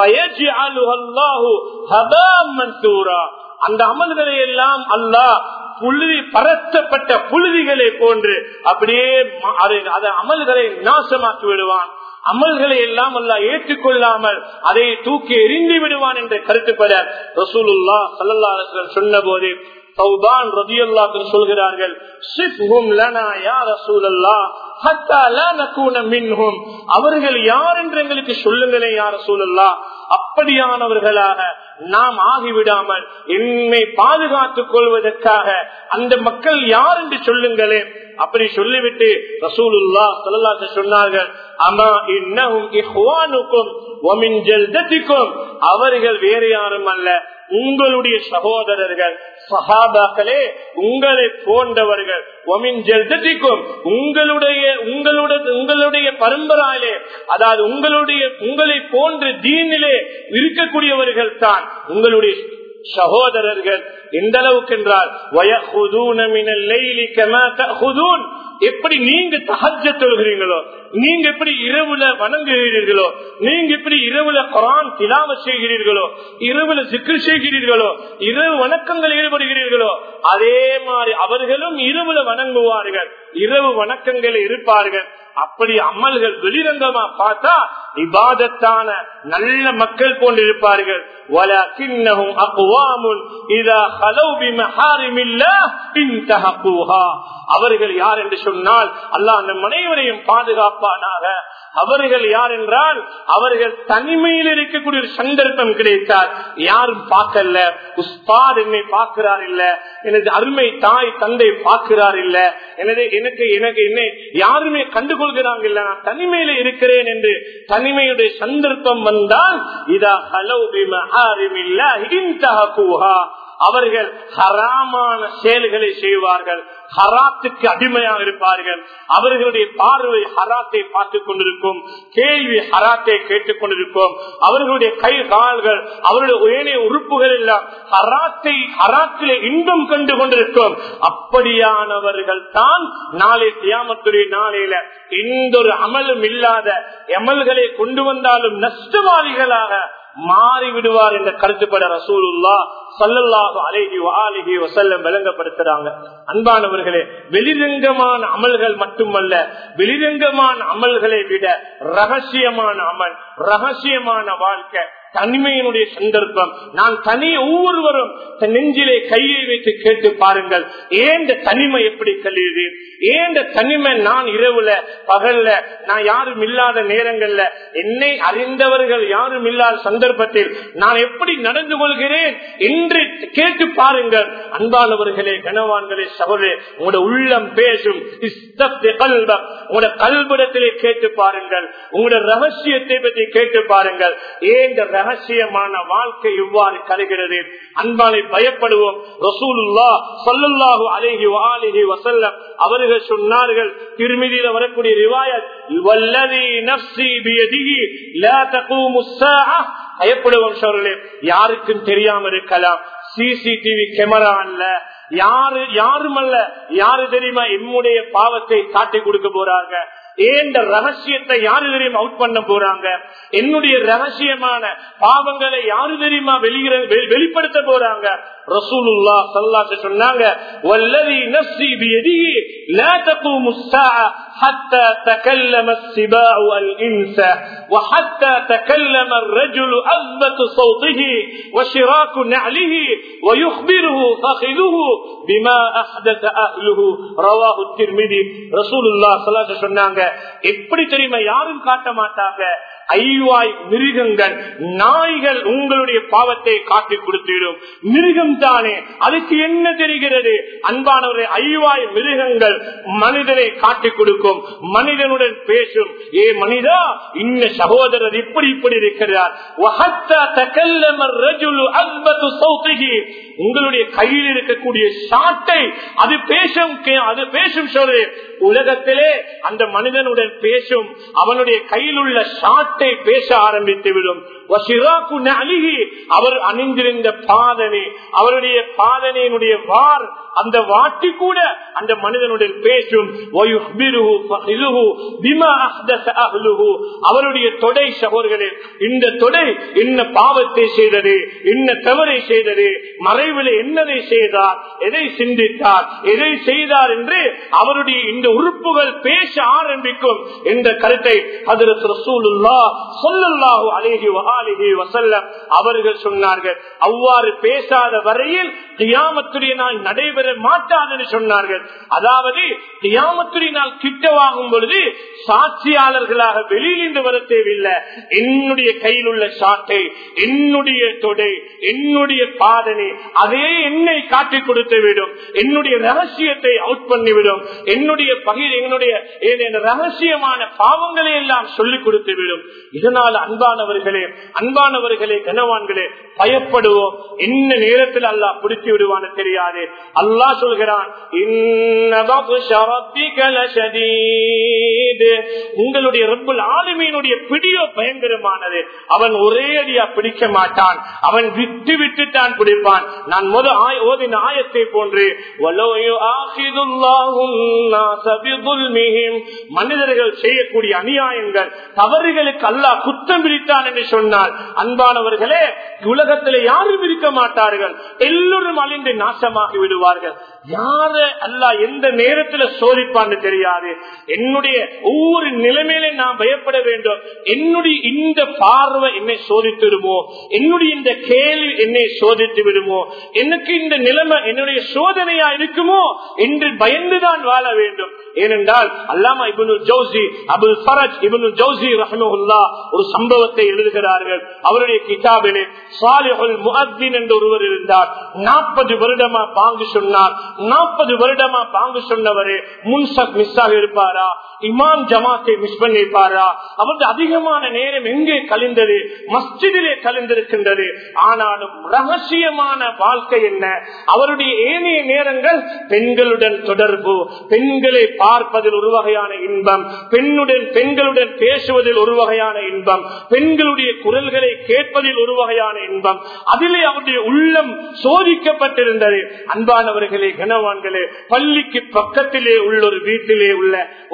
அந்த அமல்களை எல்லாம் அல்லாஹ் புழுதி பரத்தப்பட்ட புழுதிகளை போன்று அப்படியே அமல்களை நாசமாக்கி விடுவான். அமல்களை எல்லாம் அல்லாஹ் ஏற்றுக்கொள்ளாமல் அதை தூக்கி எறிந்து விடுவான் என்ற கருத்துப்பட ரசூலுல்லாஹ் ஸல்லல்லாஹு அலைஹி வஸல்லம் சொன்ன போது தௌபான் ரலியல்லாஹு அன்ஹு சொல்கிறார்கள், சிஃப்ஹும் லனா யா ரசூலல்லாஹ் ஹத்தா லா நகூன மின்ஹும். அவர்கள் யார் என்று எங்களுக்கு சொல்லுங்களே யா ரசூலல்லாஹ், அப்படியானவர்களாக நாம் ஆகிவிடாமல் என்னை பாதுகாத்துக் கொள்வதற்காக அந்த மக்கள் யார் என்று சொல்லுங்களே. அப்படி சொல்லிவிட்டு ரசூலுல்லாஹ் ஸல்லல்லாஹு அலைஹி வஸல்லம் சொன்னார்கள், அமா இன்னஹும் இஹ்வானுக்கும் வ மின் ஜல்தத்திக்கும். அவர்கள் வேறு யாரும் அல்ல, உங்களுடைய சகோதரர்கள், சஹாபாக்களே, உங்களை போன்றவர்கள். உங்களுடைய பரம்பரையிலே, அதாவது உங்களை போன்ற தீனிலே இருக்கக்கூடியவர்கள் தான் உங்களுடைய சகோதரர்கள். எந்த அளவுக்கு என்றால் எப்படி நீங்க தஹஜ்ஜத் தொழுகிறீங்களோ, நீங்க எப்படி இரவுல வணங்குகிறீர்களோ, நீங்க எப்படி இரவுல குர்ஆன் திலாவத் செய்கிறீர்களோ, இரவுல ஸிக்ர் செய்கிறீர்களோ, இரவு வணக்கங்கள் ஈடுபடுகிறீர்களோ, அதே மாதிரி அவர்களும் இரவுல வணங்குவார்கள், இரவு வணக்கங்கள் இருப்பார்கள். அப்படி அமல்கள் வெளிரங்கமா பார்த்தா இபாதத்தான நல்ல மக்கள் போன்று இருப்பார்கள். வலக்கின்னஹும் அக்வாமுன் இதா ஹலௌ பிமஹாரிமில்லாஹ் இன்தஹகுஹா. அவர்கள் யார் என்று சொன்னால் அல்லாஹ் அந்த அனைவரையும் பாதுகாப்பானாக. அவர்கள் யார் என்றால் அவர்கள் தனிமையில் இருக்கக்கூடிய ஒரு சந்தர்ப்பம் கிடைத்தால் யாரும் பார்க்கல, உஸ்தாத் என்னை பார்க்கிறார் இல்ல, எனது அருமை தாய் தந்தை பார்க்கிறார் இல்ல, எனக்கு என்னை யாருமே கண்டுகொள்கிறாங்க இல்ல, நான் தனிமையில இருக்கிறேன் என்று தனிமையுடைய சந்தர்ப்பம் வந்தால் இதா ஹலௌ பிமஹாரிமில்லாஹ் இன்தஹகுஹா. அவர்கள் ஹராமான செயல்களை செய்வார்கள், ஹராத்துக்கு அடிமையாக இருப்பார்கள். அவர்களுடைய பார்வை ஹராத்தை பார்த்துக் கொண்டிருக்கும், கேள்வி ஹராத்தை கேட்டுக் கொண்டிருக்கும். அவர்களுடைய கை கால்கள், அவருடைய ஏனைய உறுப்புகள் எல்லாம் ஹராத்திலே இன்பம் கண்டு கொண்டிருக்கும். அப்படியானவர்கள் தான் நாளை கியாமத்துடைய நாளையில எந்த ஒரு அமலும் இல்லாத அமல்களை கொண்டு வந்தாலும் நஷ்டவாளிகளாக மாறிவிடுவார் என்ற கருத்துப்பட ரசூலுல்லாஹ் ஸல்லல்லாஹு அலைஹி வஸல்லம் விளங்கப்படுத்துறாங்க. அன்பானவர்களே, வெளிரங்கமான அமல்கள் மட்டுமல்ல, வெளிரங்கமான அமல்களை விட ரகசியமான அமல், ரகசியமான வாழ்க்கை, தனிமையினுடைய சந்தர்ப்பம். நான் ஒவ்வொருவரும் நெஞ்சிலே கையை வைத்து கேட்டு பாருங்கள், ஏன் தனிமை எப்படி கழியுது, ஏன் தனிமை நான் இரவுல பகல்ல நான் யாரும் இல்லாத நேரங்கள்ல என்னை அறிந்தவர்கள் யாரும் இல்லாத சந்தர்ப்பத்தில் நான் எப்படி நடந்து கொள்கிறேன் என்று கேட்டு பாருங்கள். அன்பானவர்களே, கனவான்களே, சகோதரே, உங்களோட உள்ளம் பேசும். உங்களோட கல்விடத்திலே கேட்டு பாருங்கள், உங்களோட ரகசியத்தை பற்றி கேட்டு பாருங்கள். ஏன் ரகசியமான வாழ்க்கை இவ்வாறு கருகிறது. அன்பானை பயப்படுவோம். ரசூலுல்லாஹ் ஸல்லல்லாஹு அலைஹி வஆலிஹி வஸல்லம் அவர்கள் சொன்னார்கள், திர்மிதியில வரக்கூடிய ரிவாயத், வல்லதி நஃப்ஸி பியதிஹி லா தகூமுஸ் ஸாஅ. பயப்படுவோம் சோழர்களே, யாருக்கும் தெரியாம இருக்கலாம், சிசிடிவி கேமரா அல்ல, யாருமல்ல, யாரு தெரியுமா என்னுடைய பாவத்தை காட்டி கொடுக்க போறாங்க, ஏண்ட ரகசியத்தை யாரு தெரியுமா அவுட் பண்ண போறாங்க, என்னுடைய ரகசியமான பாவங்களை யாரு தெரியுமா வெளிப்படுத்த போறாங்க. ரசூலுல்லாஹ் ஸல்லல்லாஹு அலைஹி வஸல்லம் சொன்னாங்க, வல்லதி நஃப்ஸி பியதிஹி லா தகூமுஸ் ஸாஅ ஹத்தா தகல்லம السباع والانس وحتى تكلم الرجل اثبت صوته وشراك نعله ويخبره فخذه بما احدث اهله رواه الترمذي. ரசூலுல்லாஹ் ஸல்லல்லாஹு அலைஹி வஸல்லம் சொன்னாங்க, எப்படி தெரியுமா யாரும் காட்ட மாட்டாங்க, ஐவாய் மிருகங்கள், நாய்கள் உங்களுடைய பாவத்தை காட்டி கொடுத்திடும். மிருகம் தானே, அதுக்கு என்ன தெரிகிறது? அன்பானவரை, ஐவாய் மிருகங்கள் மனிதனை காட்டி கொடுக்கும், மனிதனுடன் பேசும். ஏ மனிதா, இன்ன சகோதரர் இப்படி இப்படி இருக்கிறார். உங்களுடைய கையில் இருக்கக்கூடிய சாட்டை அது பேசும் சொல்றே. உலகத்திலே அந்த மனிதனுடன் பேசும், அவனுடைய கையில் உள்ள சாட்டை பேச ஆரம்பித்து விடும். அவர் அணிந்திருந்த பாதனை, அவருடைய பாதனையினுடைய வார், அந்த வாட்டி கூட அந்த மனிதனுடன் பேசும். அவருடைய தொடை சகோதரர்களே, இந்த தொடை என்ன பாவத்தை செய்தது, என்ன தவறை செய்தது, மறைவில் என்னதை செய்தார், எதை சிந்தித்தார், எதை செய்தார் என்று அவருடைய இந்த உறுப்புகள் பேச ஆரம்பிக்கும் என்ற கருத்தை ஹஜ்ரத் ரசூலுல்லாஹ் ஸல்லல்லாஹு அலைஹி வஆலிஹி வஸல்லம் அவர்கள் சொன்னார்கள். அவ்வாறு பேசாத வரையில் கியாமத்துடைய நாள் நடைபெற மாட்டாதுன்னு சொன்னார்கள். அதாவது கியாமத்துடைய நாள் கிட்டவாகும் பொழுது சாட்சியாளர்களாக வெளியிலிருந்து வர தேவையில்லை. என்னுடைய கையில் உள்ள சாட்டை, என்னுடைய தொடை, என்னுடைய பாதனை, அதே என்னை காட்டி கொடுத்து விடும், என்னுடைய ரகசியத்தை அவுட் பண்ணிவிடும், என்னுடைய என்னுடைய ரகசியமான பாவங்களை எல்லாம் சொல்லிக் கொடுத்து விடும். இதனால் அன்பானவர்களே கனவான்களே, பயப்படுவோம். என்ன நேரத்தில் அல்லாஹ் பிடித்து விடுவான்னு தெரியாது. அல்லாஹ் சொல்கிறான், உங்களுடைய ரப்புல் ஆலமீனுடைய பிடியோ பயங்கரமானது. அவன் ஒரே அடியா பிடிக்க மாட்டான், அவன் விட்டு விட்டு தான் பிடிப்பான். நான் ஓதின ஆயத்தை போன்று, மனிதர்கள் செய்யக்கூடிய அநியாயங்கள், தவறுகளுக்கு அல்லாஹ் குற்றம் பிடித்தான் என்று சொன்னால், அன்பானவர்களே, உலகத்தில் யாரும் இருக்க மாட்டார்கள், எல்லோரும் அழிந்து நாசமாகி விடுவார்கள். யார அல்லாஹ் எந்த நேரத்தில் சோதிப்பான்னு தெரியாது. என்னுடைய ஒவ்வொரு நிலைமையில நான் பயப்பட வேண்டும். என்னுடைய இந்த பார்வை என்னை சோதித்து விடுமோ, என்னுடைய இந்த கேள்வி என்னை சோதித்து விடுமோ, எனக்கு இந்த நிலைமை என்னுடைய சோதனையா இருக்குமோ என்று பயந்துதான் வாழ வேண்டும். ஏனென்றால் அல்லாமா இப்னுல் ஜௌசி, அபுல் ஃபரஜ் இப்னுல் ஜௌசி ரஹ்மத்துல்லாஹ் ஒரு சம்பவத்தை எழுதுகிறார்கள். அவருடைய கிதாபிலே சாலிஹுல் முஅத்தின் என்ற ஒருவர் இருந்தார். 40 வருடமா பாங்கு சொன்னார். 40 வருடமா பாங்கு சொன்னவரே முன்சக் மிஸ்ஸாக இருப்பாரா, இமாம் ஜமாத்தை மிஸ் பண்ணிருப்பாரா? அவருக்கு அதிகமான நேரம் எங்கே கழிந்தது? மஸ்ஜிதிலே கழிந்திருக்கின்றது. ஆனாலும் ரகசியமான வாழ்க்கை என்ன? அவருடைய ஏனைய நேரங்கள் பெண்களுடன் தொடர்பு, பெண்களை பார்ப்பதில் ஒரு வகையான இன்பம், பெண்களுடன் பேசுவதில் ஒரு வகையான இன்பம், பெண்களுடைய குரல்களை கேட்பதில் ஒரு வகையான இன்பம். அதிலே அவருடைய உள்ளம் சோதிக்கப்பட்டிருந்தது. அன்பானவர்களே கனவான்களே, பள்ளிக்கு பக்கத்திலே உள்ள ஒரு வீட்டிலே உள்ள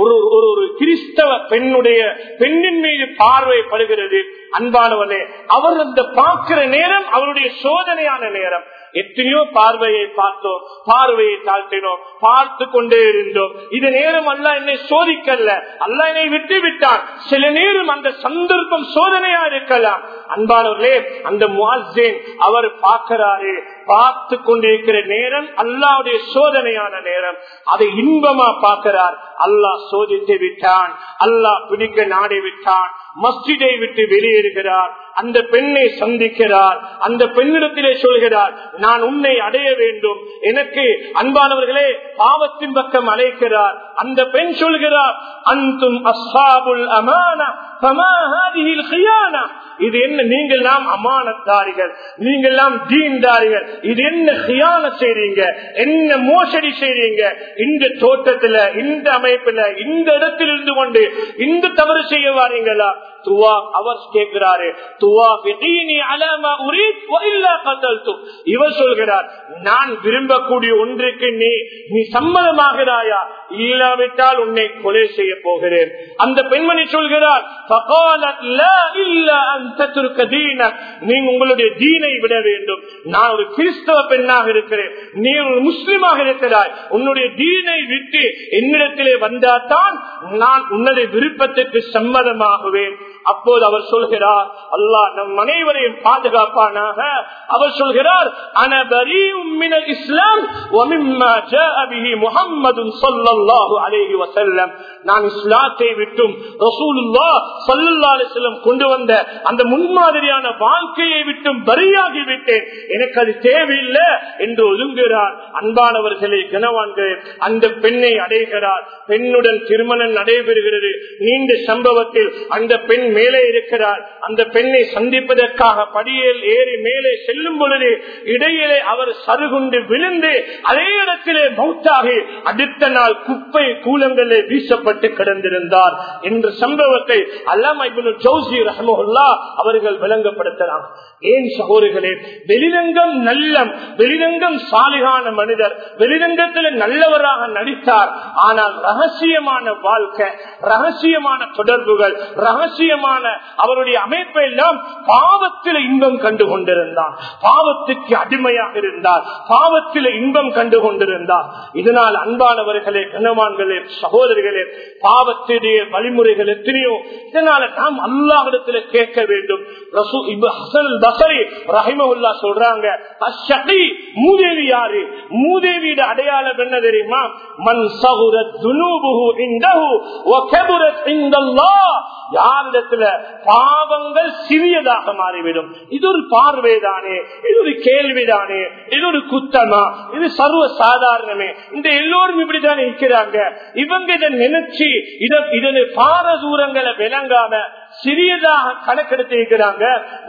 ஒரு கிறிஸ்தவ பெண்ணின் மீது பார்வைப்படுகிறது. அன்பானவனே, அவர் அந்த பார்க்கிற நேரம் அவருடைய சோதனையான நேரம். எத்தனையோ பார்வையை பார்த்தோம், பார்வையை தாழ்த்தினோம், பார்த்து கொண்டே இருந்தோம். இது நேரம் அல்லாஹ் என்னை சோதிக்கல, அல்லாஹ் என்னை விட்டு விட்டான். சில நேரம் அந்த சந்தர்ப்பம் சோதனையா இருக்கலாம். அன்பானவர்களே, அந்த முஅஸ்ஸின் அவர் பார்க்கிறாரு, பார்த்து கொண்டிருக்கிற நேரம் அல்லாஹ்வுடைய சோதனையான நேரம். அதை இன்பமா பார்க்கிறார். அல்லாஹ் சோதித்து விட்டான், அல்லாஹ் பிடிக்க நாடி விட்டான். மஸ்ஜிதை விட்டு வெளியேறுகிறார். அந்த பெண்ணை சந்திக்கிறார். அந்த பெண்ணிடத்திலே சொல்கிறார், நான் உன்னை அடைய வேண்டும். எனக்கு அன்பானவர்களே, பாவத்தின் பக்கம் அழைக்கிறார். அந்த பெண் சொல்கிறார், அன்தும் அஸ்ஹாபுல் அமானா ஃபமா ஹாதிஹில் கியானா. இது என்ன, நீங்கள் நாம் அமானத்தாரிகள், நீங்கள் நாம் தீன்தாரிகள், இது என்ன கியானத் செய்றீங்க, என்ன மோசடி செய்றீங்க, இந்த தோட்டத்துல, இந்த அமைப்புல, இந்த இடத்தில் இருந்து கொண்டு இந்த தவறு செய்ய வாரீங்களா? அவர் கேட்கிறாரு, இவர் சொல்கிறார், நான் விரும்பக்கூடிய ஒன்றுக்கு நீ சம்மதமாகிறாயா? இல்லாவிட்டால் உன்னை கொலை செய்ய போகிறேன். அந்த பெண்மணி சொல்கிறார், நீ உங்களுடைய தீனை விட வேண்டும். நான் ஒரு கிறிஸ்தவ பெண்ணாக இருக்கிறேன், நீ ஒரு முஸ்லிமாக இருக்கிறாய், உன்னுடைய தீனை விட்டு என்னிடத்திலே வந்தால்தான் நான் உன்னுடைய விருப்பத்துக்கு சம்மதமாகுவேன். அப்போது அவர் சொல்கிறார், அல்லாஹ் நம் அனைவரையும் பாதுகாப்பானாக. அவர் சொல்கிறார், அன பரீஉம் மினல் இஸ்லாம் வ மிம்மா ஜாஅ பிஹி முஹம்மது ஸல்லல்லாஹு அலைஹி வஸல்லம். நான் இஸ்லாத்தை விட்டும் ரசூலுல்லாஹ் ஸல்லல்லாஹு அலைஹி வஸல்லம் கொண்டு வந்த அந்த முன்மாதிரியான வாழ்க்கையை விட்டும் பரியாகி விட்டேன், எனக்கு அது தேவையில்லை என்று ஒதுங்குகிறார். அன்பானவர்களே, கனவான்களே, அந்த பெண்ணை அடைகிறார். பெண்ணுடன் திருமணம் நடைபெறுகிறது. நீண்ட சம்பவத்தில் அந்த பெண் மேலே இருக்கிறார். அந்த பெண்ணை சந்திப்பதற்காக படியில் ஏறி மேலே செல்லும் பொழுது இடையிலே அவர் சருகுண்டு விழுந்து அதே இடத்திலே மௌத்தாகி அடுத்த நாள் குப்பை கூலங்களே வீசப்பட்டு கிடந்திருந்தார் என்ற சம்பவத்தை அல்லாமா இப்னு ஜௌஸி ரஹ்மஹுல்லாஹ் அவர்கள் விளங்கப்படுத்தலாம். ஏன் சகோதரர்களே, வெளிரங்கம் நல்லம், வெளிரங்கம் சாலிகான மனிதர், வெளிரங்கத்தில் நல்லவராக நடித்தார். ஆனால் ரகசியமான வாழ்க்கை, ரகசியமான தொடர்புகள், ரகசியமான அவருடைய அமைப்பை எல்லாம் பாவத்தில் இன்பம் கண்டு கொண்டிருந்தார், பாவத்துக்கு அடிமையாக இருந்தார், பாவத்தில் இன்பம் கண்டு கொண்டிருந்தார். இதனால் அன்பானவர்களே, கனவான்களே, சகோதரிகளே, பாவத்துடைய வழிமுறைகள் எத்தனையோ. இதனால நாம் அல்லாஹ்விடத்தில் கேட்க வேண்டும். ஹஸன் பஸரி ரஹிமஹுல்லாஹ் சொல்றாங்க, அஷ்ஷகி மூதேவி யாரு? மூதேவியோட அடையாளம் என்ன தெரியுமா? மன் ஸகுரத் துனூபுஹு இன்தஹு வ கபரத் இன்தல்லாஹ். யாரிடத்துல பாவங்கள் சிறியதாக மாறிவிடும். இது ஒரு பார்வைதானே, இது ஒரு கேள்விதானே, இது ஒரு குத்தமா, இது சர்வ சாதாரணமே. இந்த எல்லோரும் இப்படிதான் இருக்கிறாங்க. இவங்க இதை நினைச்சு இதனை பார தூரங்களை விளங்காம சிறியதாக கணக்கெடுத்து இருக்கிறாங்க.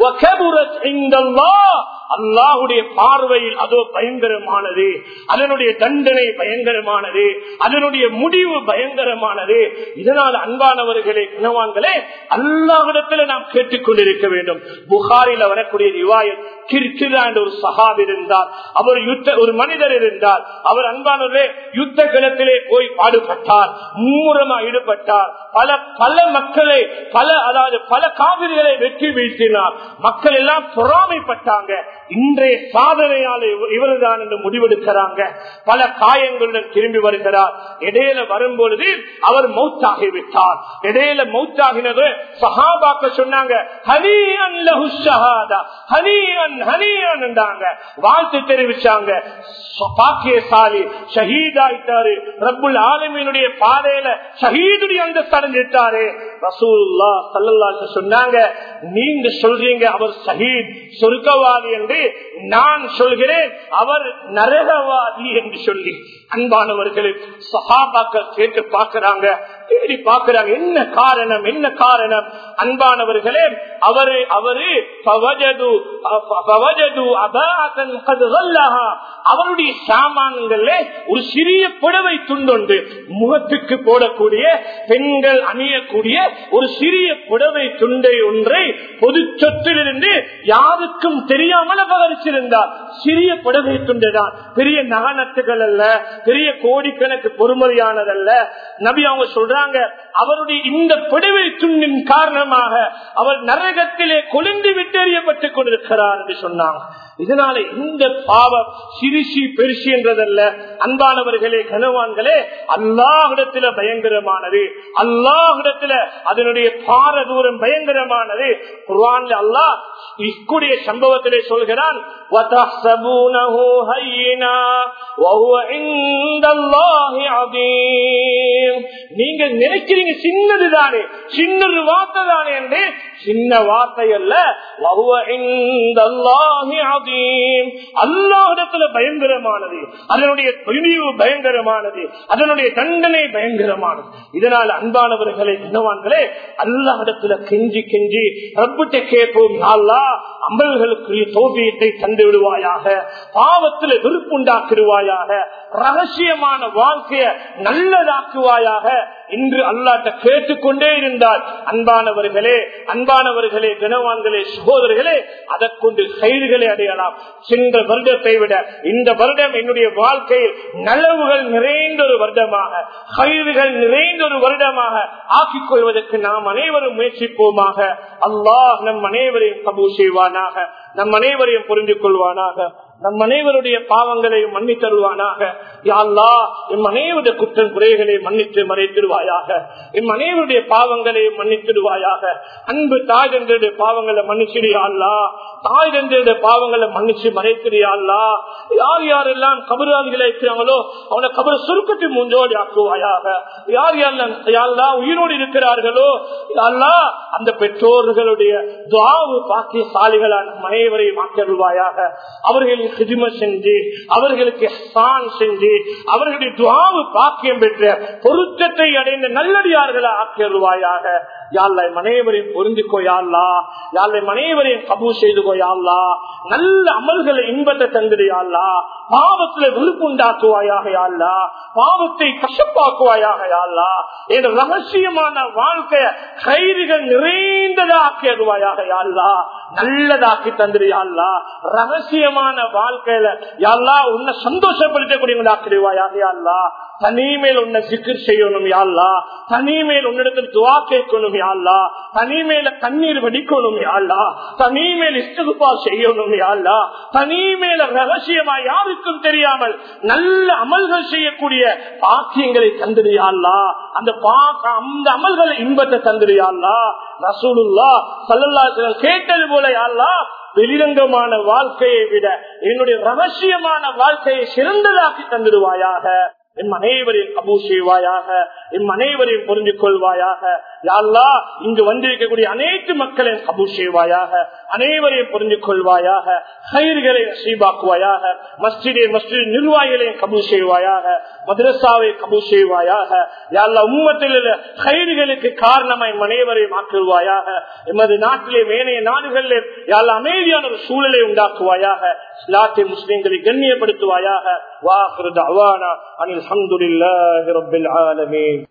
அல்லாஹுடைய பார்வையில் அதோ பயங்கரமானது, அதனுடைய தண்டனை பயங்கரமானது, அதனுடைய முடிவு பயங்கரமானது. இதனால் அன்பானவர்களே, குணவான்களே, அல்லாஹ்விடத்தில் நாம் கேட்டுக்கொண்டிருக்க வேண்டும். புகாரில வரக்கூடிய ரிவாயத், கிர்கிரா என்ற ஒரு சஹாபி இருந்தார். அவர் ஒரு மனிதர் இருந்தார். அவர் அன்பானவர்களே யுத்த களத்திலே போய் பாடுபட்டார், மும்முரமா ஈடுபட்டார். பல மக்களை, பல காவிரிகளை வெற்றி வீழ்த்தினார். மக்கள் எல்லாம் பொறாமைப்பட்டாங்க. இன்றைய சாதனையால் இவர்தான் என்று முடிவெடுக்கிறாங்க. பல காயங்களுடன் திரும்பி வருகிறார். இடையில வரும்பொழுது அவர் மௌத்தாகிவிட்டார். இடையில மௌத்தாகினது சஹாபாக்க சொன்னாங்க, ஹனீஅன் லஹு ஷஹாதா, ஹனீஅன் ஹனீஅன் என்றாங்க, வாழ்த்து தெரிவிச்சாங்க. பாக்கியசாலி, ஷஹீதாயிட்டாரு, ரப்புல் ஆலமீனுடைய பாதையில ஷஹீதுடைய அந்தஸ்து அடைஞ்சிட்டாரு. ரசூலுல்லாஹ் ஸல்லல்லாஹு அலைஹி வஸல்லம் சொன்னாங்க, நீங்க சொல்றீங்க அவர் ஷஹீத் சொர்க்கவாதி என்று, நான் சொல்கிறேன் அவர் நரகவாதி என்று சொல்லி. அன்பானவர்களே, சஹாபாக்கள் கேட்டு பார்க்கிறாங்க, தேடி பார்க்கிறாங்க, என்ன காரணம், என்ன காரணம்? அன்பானவர்களே, அவருடைய சாமான்கள ஒரு சிறிய புடவை துண்டொன்று, முகத்துக்கு போடக்கூடிய பெண்கள் அணியக்கூடிய ஒரு சிறிய புடவை துண்டை ஒன்றை பொது சொத்திலிருந்து யாருக்கும் தெரியாமல் அபகரிச்சிருந்தார். சிறிய புடவை துண்டுதான், பெரிய நகனத்துகள் அல்ல, பெரிய கோடிக்கணக்கு பொறுமதியானதல்ல. நபி அவங்க சொல்றாங்க, அவருடைய இந்த புடவை துண்டின் காரணமாக அவர் நரகத்திலே கொழுந்து விட்டெறியப்பட்டுக் கொண்டிருக்கிறார் என்று சொன்னாங்க. இதனால இந்த பாவம் சிறுசி பெருசி என்றதல்ல. அன்பானவர்களே, கனவான்களே, அல்லாஹ்விடத்தில பயங்கரமானது, அல்லாஹ்விடத்தில அதனுடைய பாரதூரம் பயங்கரமானது. குர்ஆன்ல அல்லாஹ் இக்குடைய சம்பவத்திலே சொல்கிறான், வதஹ்சபூனஹு ஹய்யினா வஹுவ இன்தல்லாஹி அதீம். நீங்க நினைக்கிறீங்க சின்னதுதானே, சின்ன வார்த்தை தானே என்று. சின்ன வார்த்தை அல்ல, அல்லாஹ்விடத்துல பயங்கரமானது, அதனுடைய துணிவு பயங்கரமானது, அதனுடைய தண்டனை பயங்கரமானது. இதனால் அன்பானவர்களே, கனவான்களே, அல்லாஹ்விடத்துல கெஞ்சி கெஞ்சி ரப்பிட்ட கேட்போம், யா அல்லாஹ் அமல்களுக்குரிய தௌஃபீகை தந்து விடுவாயாக, பாவத்தில் வெறுப்புண்டாக்கிடுவாயாக, ரகசியமான வாழ்க்கைய நல்லதாக்குவாயாக என்று அல்லாஹ்ட்ட கேட்டுக்கொண்டே இருந்தால் அன்பானவர்களே, கனவான்களே, சகோதரர்களே, அதை கொண்டு கைதுகளை அடையலாம். சென்ற வருடத்தை விட இந்த வருடம் என்னுடைய வாழ்க்கையில் நலவுகள் நிறைந்த ஒரு வருடமாக, கைதுகள் நிறைந்த ஒரு வருடமாக ஆக்கிக் கொள்வதற்கு நாம் அனைவரும் முயற்சிப்போமாக. அல்லாஹ் நம் அனைவரையும் கபூல் செய்வானாக, நம் அனைவரையும் புரிந்து கொள்வானாக, நம் அனைவருடைய பாவங்களையும் மன்னித்தருவானாக. யா அல்லாஹ் எம் அனைவருடைய குற்றம் குறைகளை மன்னித்து மறைத்திடுவாயாக, எம் அனைவருடைய பாவங்களையும் மன்னித்திடுவாயாக. அன்பு தாய் தந்தையுடைய பாவங்களை மன்னிச்சிடுயா அல்லாஹ், தாய் தந்தையுடைய பாவங்களை மன்னிச்சு மறைத்திடுயா அல்லாஹ். யார் யாரெல்லாம் கபராதிகளை இருக்கிறாங்களோ அவனை கபர சுருக்கத்தை மூஞ்சோடி ஆக்குவாயாக. யார் யாரெல்லாம் உயிரோடு இருக்கிறார்களோ அல்லாஹ் அந்த பெற்றோர்களுடைய துஆவு பாக்கியசாலிகளான அனைவரையும் ஆக்கிடுவாயாக. அவர்களின் ஹிதுமத் செஞ்சு, அவர்களுக்கு இஹ்சான் செஞ்சு, அவர்களுடைய துஆவு பாக்கியம் பெற்ற பொருத்தத்தை அடைந்த நல்லடியார்களை ஆக்கிடுவாயாக. யா அல்லாஹ் அனைவரையும் பொருந்திக்கோ யா அல்லாஹ், யா அல்லாஹ் அனைவரையும் கபூல் செய்துக்கோ யா அல்லாஹ். நல்ல அமல்களை இன்பத்தை தந்துடு யா அல்லாஹ், பாவத்துல விருப்புண்டாக்குவாயாக யா அல்லாஹ், பாவத்தை கஷ்டப்பாக்குவாயாக யா அல்லாஹ். என்ற ரகசியமான வாழ்க்கை கைதுகள் நிறைந்ததா ஆக்கிடுவாயாக யா அல்லாஹ், நல்லதாக்கி தந்துடு யா அல்லாஹ். ரகசியமான வாழ்க்கையில யா அல்லாஹ் உன்னை சந்தோஷப்படுத்தக்கூடியவங்களாக்கிடுவாயாக யா அல்லாஹ். தனிமேல் உன்னை சிக்கர் செய்யணும் யா அல்லாஹ், தனிமேல் உன்னிடத்தில் துஆ கேட்கணும் யா அல்லாஹ், தனிமேல கண்ணீர் வடிக்கணும் யா அல்லாஹ், தனிமேல் இஸ்திக்ஃபார் செய்யணும் யா அல்லாஹ், தனிமேல ரகசியமா யாருக்கும் தெரியாமல் நல்ல அமல்கள் செய்யக்கூடிய பாக்கியங்களை தந்துடு யா அல்லாஹ். அந்த அமல்களை இன்பத்தை தந்துடு யா அல்லாஹ். ரசூலுல்லாஹ் ஸல்லல்லாஹு அலைஹி வஸல்லம் கேட்டது போல யா அல்லாஹ் வெளிரங்கமான வாழ்க்கையை விட என்னுடைய ரகசியமான வாழ்க்கையை சிறந்ததாக்கி தந்துடுவாயாக. எம் அனைவரையும் கபூல் செய்வாயாக, எம் அனைவரையும் புரிந்து கொள்வாயாக. யா அல்லாஹ் இங்கு வந்திருக்கக்கூடிய அனைத்து மக்களையும் கபூல் செய்வாயாக, அனைவரையும் புரிந்து கொள்வாயாக, கைர்களை நசீபாக்குவாயாக. மஸ்ஜித் நிர்வாகிகளையும் கபூல் செய்வாயாக, மதரசாவை கபூல் செய்வாயாக. யா அல்லாஹ் உம்மத்தில் கைர்களுக்கு காரணமாய் அனைவரையும் ஆக்குவாயாக. எமது நாட்டிலே மேனைய நாடுகளிலே யா அல்லாஹ் அமைதியான ஒரு சூழலை உண்டாக்குவாயாக. இஸ்லாத்தை முஸ்லிம்களை கண்ணியப்படுத்துவாயாக. வாஹிரு தஅவானா அனில் ஹம்துலில்லாஹி ரப்பில் ஆலமீன்.